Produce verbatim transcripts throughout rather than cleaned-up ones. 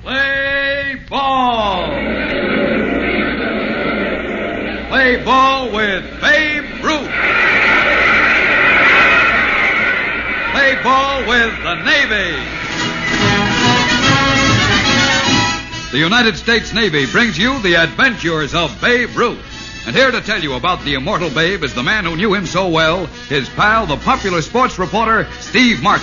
Play ball! Play ball with Babe Ruth! Play ball with the Navy! The United States Navy brings you the adventures of Babe Ruth. And here to tell you about the immortal Babe is the man who knew him so well, his pal, the popular sports reporter, Steve Martin.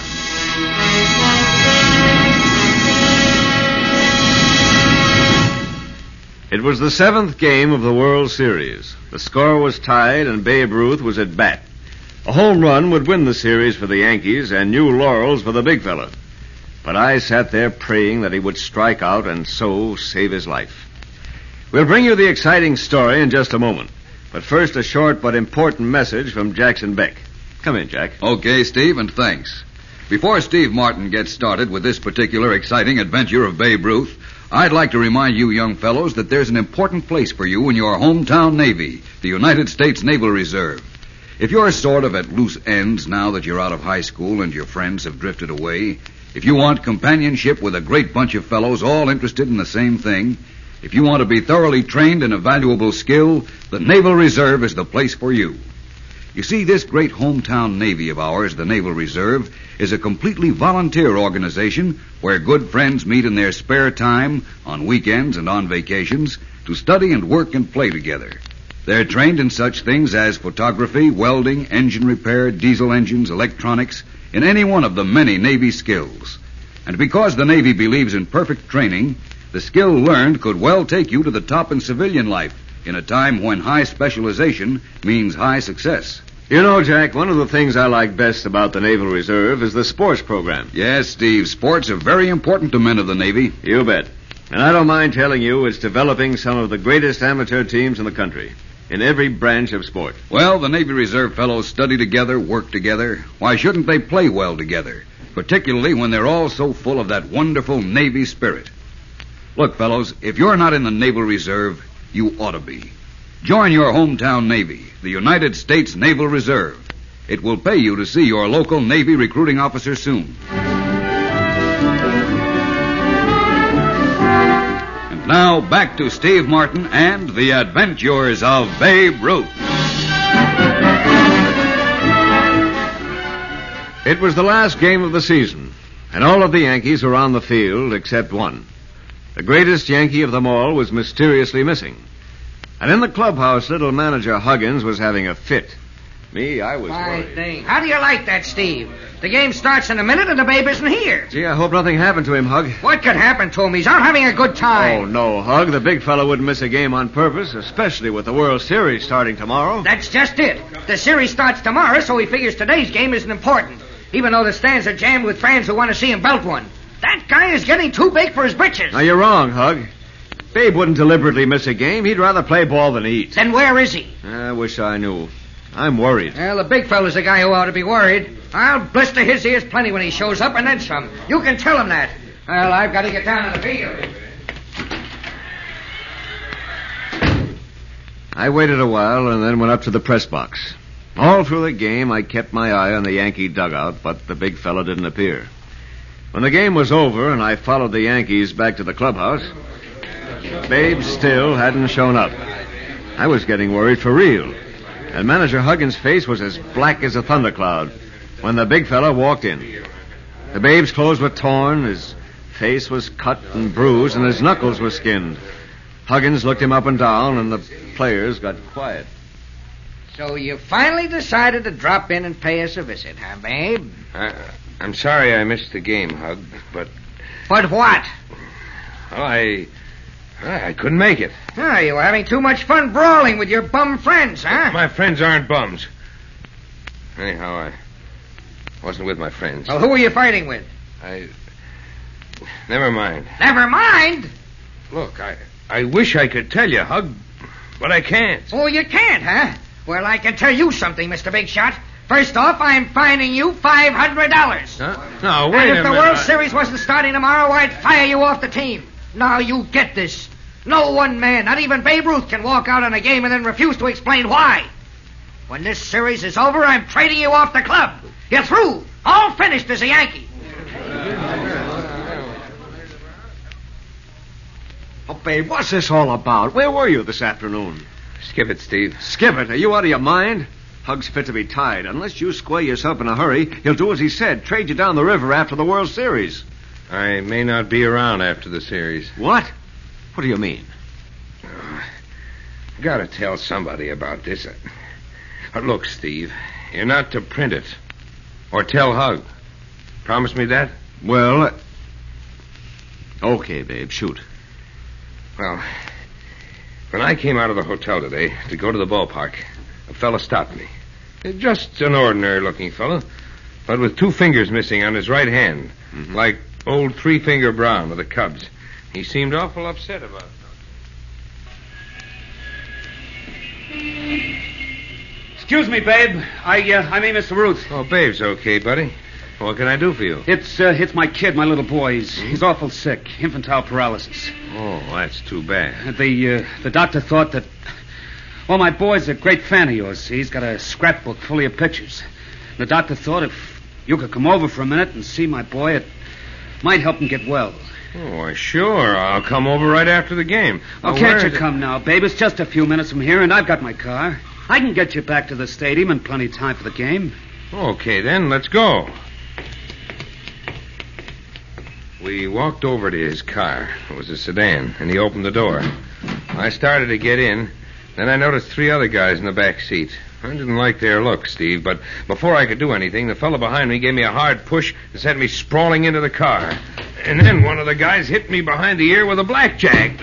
It was the seventh game of the World Series. The score was tied, and Babe Ruth was at bat. A home run would win the series for the Yankees and new laurels for the big fella. But I sat there praying that he would strike out and so save his life. We'll bring you the exciting story in just a moment. But first, a short but important message from Jackson Beck. Come in, Jack. Okay, Steve, and thanks. Before Steve Martin gets started with this particular exciting adventure of Babe Ruth, I'd like to remind you young fellows that there's an important place for you in your hometown Navy, the United States Naval Reserve. If you're sort of at loose ends now that you're out of high school and your friends have drifted away, if you want companionship with a great bunch of fellows all interested in the same thing, if you want to be thoroughly trained in a valuable skill, the Naval Reserve is the place for you. You see, this great hometown Navy of ours, the Naval Reserve, is a completely volunteer organization where good friends meet in their spare time, on weekends and on vacations, to study and work and play together. They're trained in such things as photography, welding, engine repair, diesel engines, electronics, in any one of the many Navy skills. And because the Navy believes in perfect training, the skill learned could well take you to the top in civilian life in a time when high specialization means high success. You know, Jack, one of the things I like best about the Naval Reserve is the sports program. Yes, Steve, sports are very important to men of the Navy. You bet. And I don't mind telling you it's developing some of the greatest amateur teams in the country, in every branch of sport. Well, the Navy Reserve fellows study together, work together. Why shouldn't they play well together? Particularly when they're all so full of that wonderful Navy spirit. Look, fellows, if you're not in the Naval Reserve, you ought to be. Join your hometown Navy, the United States Naval Reserve. It will pay you to see your local Navy recruiting officer soon. And now, back to Steve Martin and the adventures of Babe Ruth. It was the last game of the season, and all of the Yankees were on the field except one. The greatest Yankee of them all was mysteriously missing. And in the clubhouse, little manager Huggins was having a fit. Me, I was Fine worried. thing. How do you like that, Steve? The game starts in a minute and the babe isn't here. Gee, I hope nothing happened to him, Hug. What could happen to him? He's out having a good time. Oh, no, Hug. The big fella wouldn't miss a game on purpose, especially with the World Series starting tomorrow. That's just it. The series starts tomorrow, so he figures today's game isn't important, even though the stands are jammed with fans who want to see him belt one. That guy is getting too big for his britches. Now, you're wrong, Hug. Babe wouldn't deliberately miss a game. He'd rather play ball than eat. Then where is he? I wish I knew. I'm worried. Well, the big fella's the guy who ought to be worried. I'll blister his ears plenty when he shows up, and then some. You can tell him that. Well, I've got to get down to the field. I waited a while and then went up to the press box. All through the game, I kept my eye on the Yankee dugout, but the big fella didn't appear. When the game was over and I followed the Yankees back to the clubhouse, Babe still hadn't shown up. I was getting worried for real. And Manager Huggins' face was as black as a thundercloud when the big fella walked in. The Babe's clothes were torn, his face was cut and bruised, and his knuckles were skinned. Huggins looked him up and down, and the players got quiet. So you finally decided to drop in and pay us a visit, huh, Babe? Uh, I'm sorry I missed the game, Hug, but... But what? Well, I... I couldn't make it. Oh, you were having too much fun brawling with your bum friends, huh? My friends aren't bums. Anyhow, I wasn't with my friends. Well, who were you fighting with? I... Never mind. Never mind? Look, I, I wish I could tell you, Hug, but I can't. Oh, you can't, huh? Well, I can tell you something, Mister Big Shot. First off, I'm fining you five hundred dollars. Huh? No, wait and if a the minute. World I... Series wasn't starting tomorrow, I'd fire you off the team. Now, you get this. No one man, not even Babe Ruth, can walk out on a game and then refuse to explain why. When this series is over, I'm trading you off the club. You're through. All finished as a Yankee. Babe, what's this all about? Where were you this afternoon? Skip it, Steve. Skip it? Are you out of your mind? Hug's fit to be tied. Unless you square yourself in a hurry, he'll do as he said, trade you down the river after the World Series. I may not be around after the series. What? What do you mean? Oh, gotta tell somebody about this. But look, Steve, you're not to print it. Or tell Hug. Promise me that? Well, okay, babe, shoot. Well, when I came out of the hotel today to go to the ballpark, a fella stopped me. Just an ordinary-looking fellow, but with two fingers missing on his right hand, mm-hmm. like old Three-Finger Brown of the Cubs. He seemed awful upset about it. Excuse me, babe. I uh, I mean, Mister Ruth. Oh, babe's okay, buddy. What can I do for you? It's uh, it's my kid, my little boy. He's, he's awful sick, infantile paralysis. Oh, that's too bad. The uh, the doctor thought that. Well, my boy's a great fan of yours. He's got a scrapbook full of pictures. The doctor thought if you could come over for a minute and see my boy, it might help him get well. Oh, sure. I'll come over right after the game. Oh, now, can't you it? come now, babe? It's just a few minutes from here, and I've got my car. I can get you back to the stadium in plenty of time for the game. Okay, then. Let's go. We walked over to his car. It was a sedan, and he opened the door. I started to get in. Then I noticed three other guys in the back seat. I didn't like their look, Steve, but before I could do anything, the fellow behind me gave me a hard push and sent me sprawling into the car. And then one of the guys hit me behind the ear with a blackjack.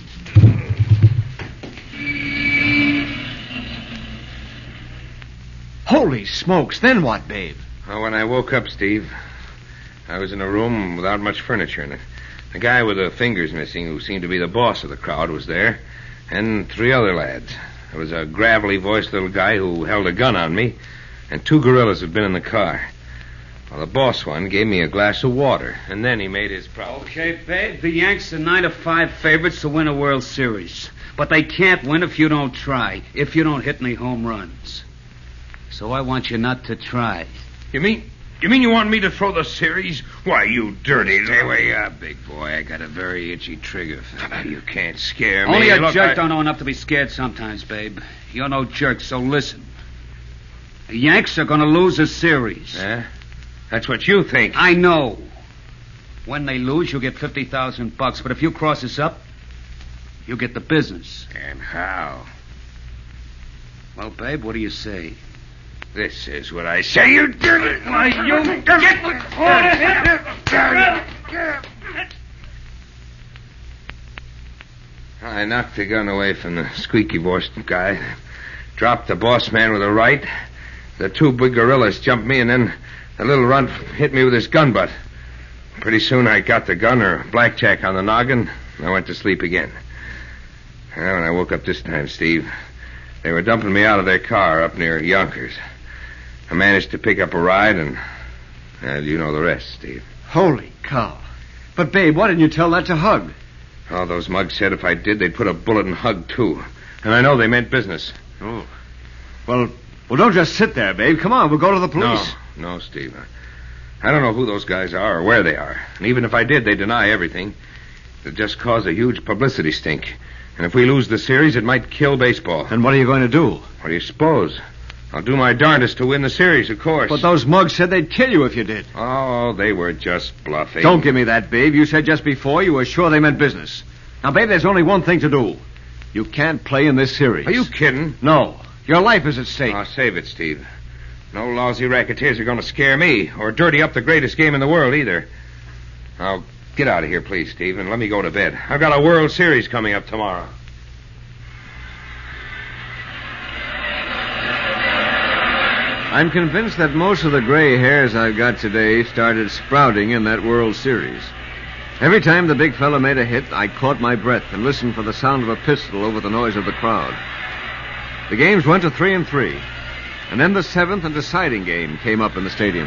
Holy smokes, then what, babe? Well, when I woke up, Steve, I was in a room without much furniture in it. The guy with the fingers missing, who seemed to be the boss of the crowd, was there, and three other lads. There was a gravelly-voiced little guy who held a gun on me, and two gorillas had been in the car. Well, the boss one gave me a glass of water, and then he made his problem. Okay, babe, the Yanks are nine to five favorites to win a World Series. But they can't win if you don't try, if you don't hit any home runs. So I want you not to try. You mean... You mean you want me to throw the series? Why, you dirty... Stay where you are, big boy. I got a very itchy trigger finger. You can't scare me. Only a Look, jerk I... don't know enough to be scared sometimes, babe. You're no jerk, so listen. The Yanks are going to lose a series. Yeah? That's what you think. I know. When they lose, you'll get fifty thousand bucks. But if you cross us up, you get the business. And how? Well, babe, what do you say? This is what I say, you dirty... Why, you get... I knocked the gun away from the squeaky-voiced guy, dropped the boss man with a right. The two big gorillas jumped me, and then the little runt hit me with his gun butt. Pretty soon I got the gun or blackjack on the noggin, and I went to sleep again. Well, when I woke up this time, Steve, they were dumping me out of their car up near Yonkers. I managed to pick up a ride, and well, you know the rest, Steve. Holy cow. But, babe, why didn't you tell that to Hug? All those mugs said if I did, they'd put a bullet in Hug, too. And I know they meant business. Oh. Well, well, don't just sit there, babe. Come on, we'll go to the police. No, no, Steve. I don't know who those guys are or where they are. And even if I did, they deny everything. It'd just cause a huge publicity stink. And if we lose the series, it might kill baseball. And what are you going to do? What do you suppose? I'll do my darndest to win the series, of course. But those mugs said they'd kill you if you did. Oh, they were just bluffing. Don't give me that, babe. You said just before you were sure they meant business. Now, babe, there's only one thing to do. You can't play in this series. Are you kidding? No. Your life is at stake. Oh, save it, Steve. No lousy racketeers are going to scare me or dirty up the greatest game in the world either. Now, get out of here, please, Steve, and let me go to bed. I've got a World Series coming up tomorrow. I'm convinced that most of the gray hairs I've got today started sprouting in that World Series. Every time the big fella made a hit, I caught my breath and listened for the sound of a pistol over the noise of the crowd. The games went to three and three, and then the seventh and deciding game came up in the stadium.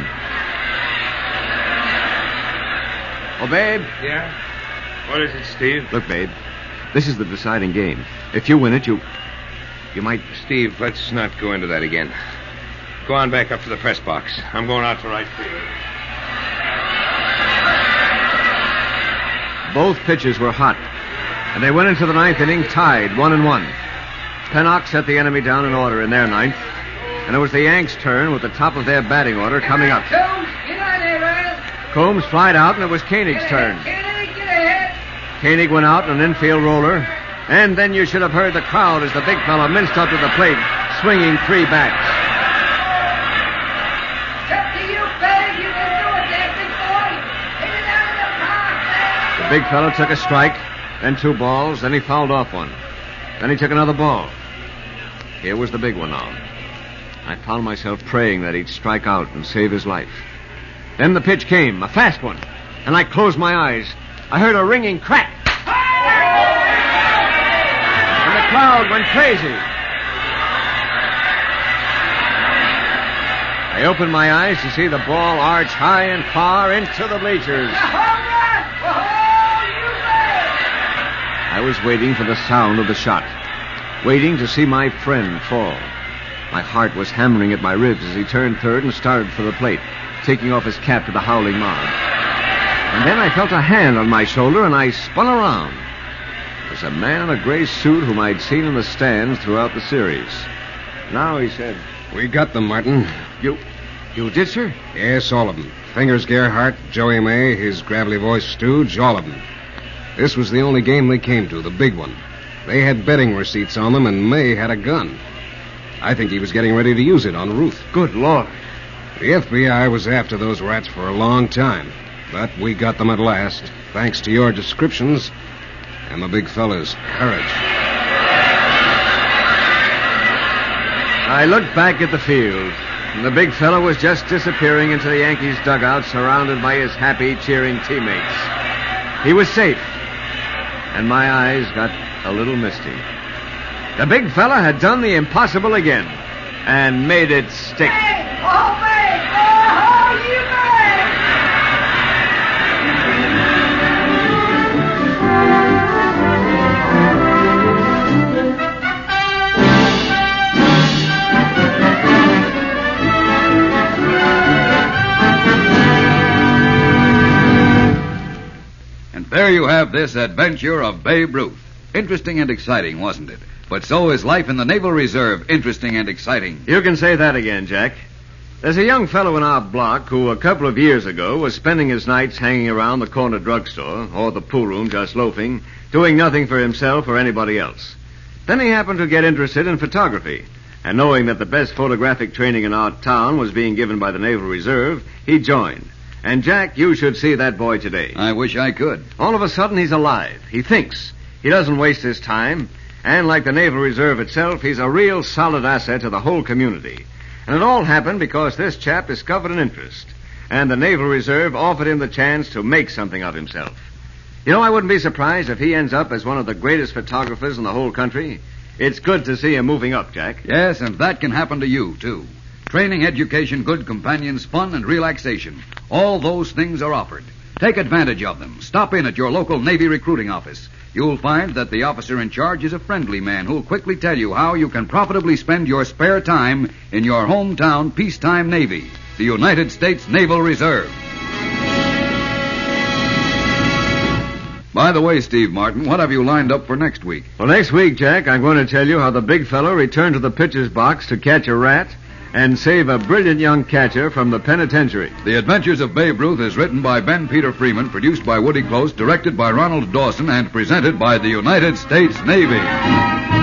Oh, babe. Yeah? What is it, Steve? Look, babe, this is the deciding game. If you win it, you... you might... Steve, let's not go into that again. Go on back up to the press box. I'm going out to right field. Both pitches were hot. And they went into the ninth inning tied, one and one. Pennock set the enemy down in order in their ninth, and it was the Yanks' turn with the top of their batting order coming up. Combs flied out, and it was Koenig's turn. Koenig went out in an infield roller, and then you should have heard the crowd as the big fellow minced up to the plate, swinging three bats. The big fellow took a strike, then two balls, then he fouled off one. Then he took another ball. Here was the big one now. I found myself praying that he'd strike out and save his life. Then the pitch came, a fast one, and I closed my eyes. I heard a ringing crack. And the crowd went crazy. I opened my eyes to see the ball arch high and far into the bleachers. I was waiting for the sound of the shot, waiting to see my friend fall. My heart was hammering at my ribs as he turned third and started for the plate, taking off his cap to the howling mob. And then I felt a hand on my shoulder, and I spun around. It was a man in a gray suit whom I'd seen in the stands throughout the series. Now he said, "We got them, Martin." You... you did, sir? Yes, all of them. Fingers Gerhardt, Joey May, his gravelly-voiced stooge, all of them. This was the only game they came to, the big one. They had betting receipts on them, and May had a gun. I think he was getting ready to use it on Ruth. Good Lord. The F B I was after those rats for a long time, but we got them at last, thanks to your descriptions and the big fella's courage. I looked back at the field, and the big fella was just disappearing into the Yankees' dugout, surrounded by his happy, cheering teammates. He was safe, and my eyes got a little misty. The big fella had done the impossible again, and made it stick. Hey! Oh, man! Oh, you man! And there you have this adventure of Babe Ruth. Interesting and exciting, wasn't it? But so is life in the Naval Reserve interesting and exciting. You can say that again, Jack. There's a young fellow in our block who a couple of years ago was spending his nights hanging around the corner drugstore or the pool room just loafing, doing nothing for himself or anybody else. Then he happened to get interested in photography, and knowing that the best photographic training in our town was being given by the Naval Reserve, he joined. And, Jack, you should see that boy today. I wish I could. All of a sudden, he's alive. He thinks. He doesn't waste his time. And like the Naval Reserve itself, he's a real solid asset to the whole community. And it all happened because this chap discovered an interest. And the Naval Reserve offered him the chance to make something of himself. You know, I wouldn't be surprised if he ends up as one of the greatest photographers in the whole country. It's good to see him moving up, Jack. Yes, and that can happen to you, too. Training, education, good companions, fun, and relaxation. All those things are offered. Take advantage of them. Stop in at your local Navy recruiting office. You'll find that the officer in charge is a friendly man who'll quickly tell you how you can profitably spend your spare time in your hometown peacetime Navy, the United States Naval Reserve. By the way, Steve Martin, what have you lined up for next week? Well, next week, Jack, I'm going to tell you how the big fellow returned to the pitcher's box to catch a rat and save a brilliant young catcher from the penitentiary. The Adventures of Babe Ruth is written by Ben Peter Freeman, produced by Woody Close, directed by Ronald Dawson, and presented by the United States Navy.